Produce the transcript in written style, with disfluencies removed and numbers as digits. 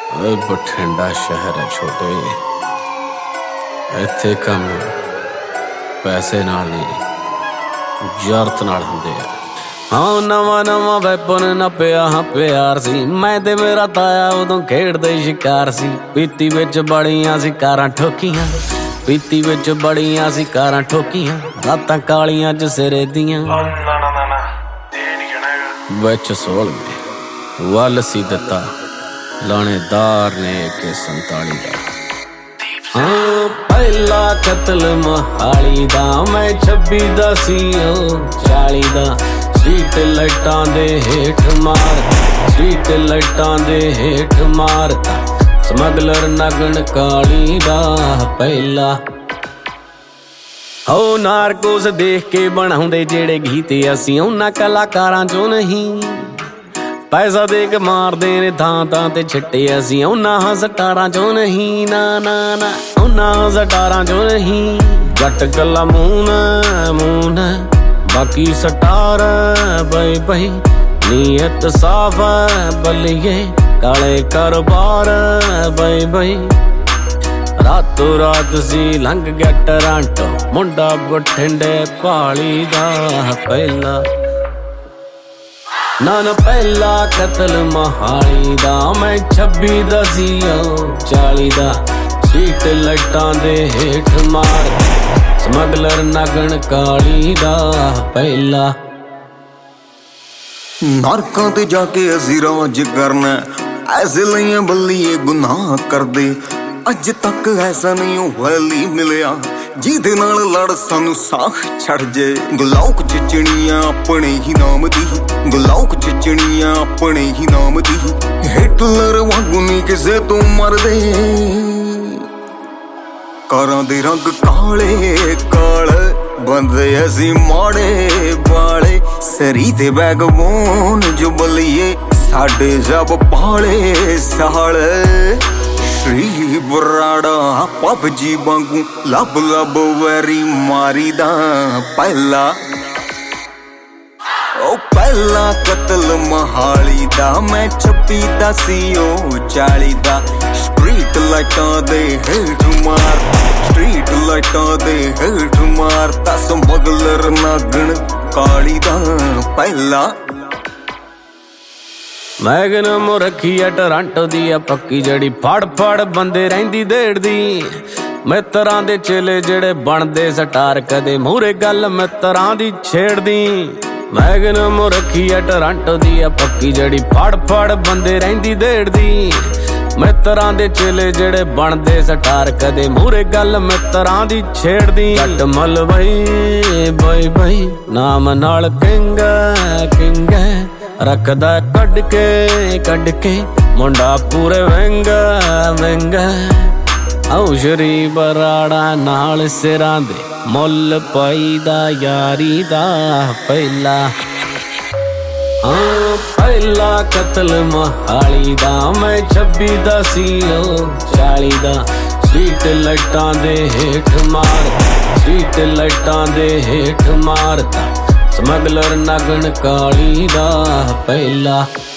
बठिंडा शहर है छोटे, इत्थे कम पैसे नाल नहीं जरत नाल हुंदे आ। हाँ नवा नवा वैपन नप्पिया हाँ प्यार सी, मैं ते मेरा ताया उदों खेड़दे शिकार सी। पीती विच बड़ियां सी कारां ठोकियां, पीती विच बड़ियां सी कारां ठोकियां, रातां कालियां च सिरे दियां विच सोल में वल सी दिता लाणेदार ने AK-47 दा। हाँ पहला कतल मोहाली दा, मैं 26 दा सी ओ 40 दा। स्ट्रीट लाइटां दे हेठ मारता, स्ट्रीट लाइटां दे हेठ मारता, समगलर नगन काली दा पहला। हो नारकोस देख के बनाउंदे जेड़े गीत असीं उन्हां कलाकारां चों नहीं। पैसा दे के मारदे ने थां थां ते छिट्टे असीं उन्हां सटारां चों नहीं। ना ना ना उन्हां सटारां चों नहीं। जट गल्ला मून मून बाकी सटार बई बई, नीयत साफ बलिए काले कारोबार बई बई। रातों रात सी लंघ गया टरांटो, मुंडा बठिंडे पाली दा पहला। ना ना पहला कतल मोहाली दा, मैं 26 दा सी ओ 40 दा। स्ट्रीट लाइटां दे हेठ मार, समगलर नगन काली दा पहला। नरकां ते जाके असीं राज करना, ऐसे लइयां बल्लिए गुनाह करदे। अज तक ऐसा नहीं वैली मिलिया जिहदे नाल लड़ सानू साख छड़ जे। गलाउक चिचणियां अपने ही नाम दी, गलाउक चिचणियां अपने ही नाम दी। हिटलर वांगू नहीं किसे तों मरदे, कारां दे रंग काले काले, बंदे असीं माड़े बाले। सरी ते बैगबोन जो बलिए साडे जब पाले साले। श्री बराड़ा PUBG वांगू लब लब वैरी मारी दा पहला। ओ पहला कतल मोहाली दा, मैं 26 दा सी ओ 40 दा। स्ट्रीट लाइटां दे हेठ मारता, स्ट्रीट लाइटां दे हेठ मारता, समगलर नागण काली दा पहला। मैगनम रखी है टोरंटो दी आ पक्की जड़ी, फड़ फड़ बंदे रहिंदी देड़दी। मित्रां दे चेले जेड़े बनदे सटार, कदे मूहरे गल मित्रां दी छेड़दी। मैगनम रखी है टोरंटो दी आ पक्की जड़ी, फड़ फड़ बंदे रहिंदी देड़दी। मित्रां दे चेले जेड़े बनदे सटार, कदे मूहरे गल मित्रां दी छेड़दी। जट मलवई बई बई नाम नाल किंग किंग रखदा कड के मुंडा पूरे विंग विंग। औ श्री बराड़ा नाल सिरां दे मुल पाईदा यारी दा पहला। हाँ पहला कतल मोहाली दा, मैं 26 दा सी ओ 40 दा। स्ट्रीट लाइटां दे हेठ मारता, स्ट्रीट लाइटां दे हेठ मारता, समगलर नगन काली दा पहला।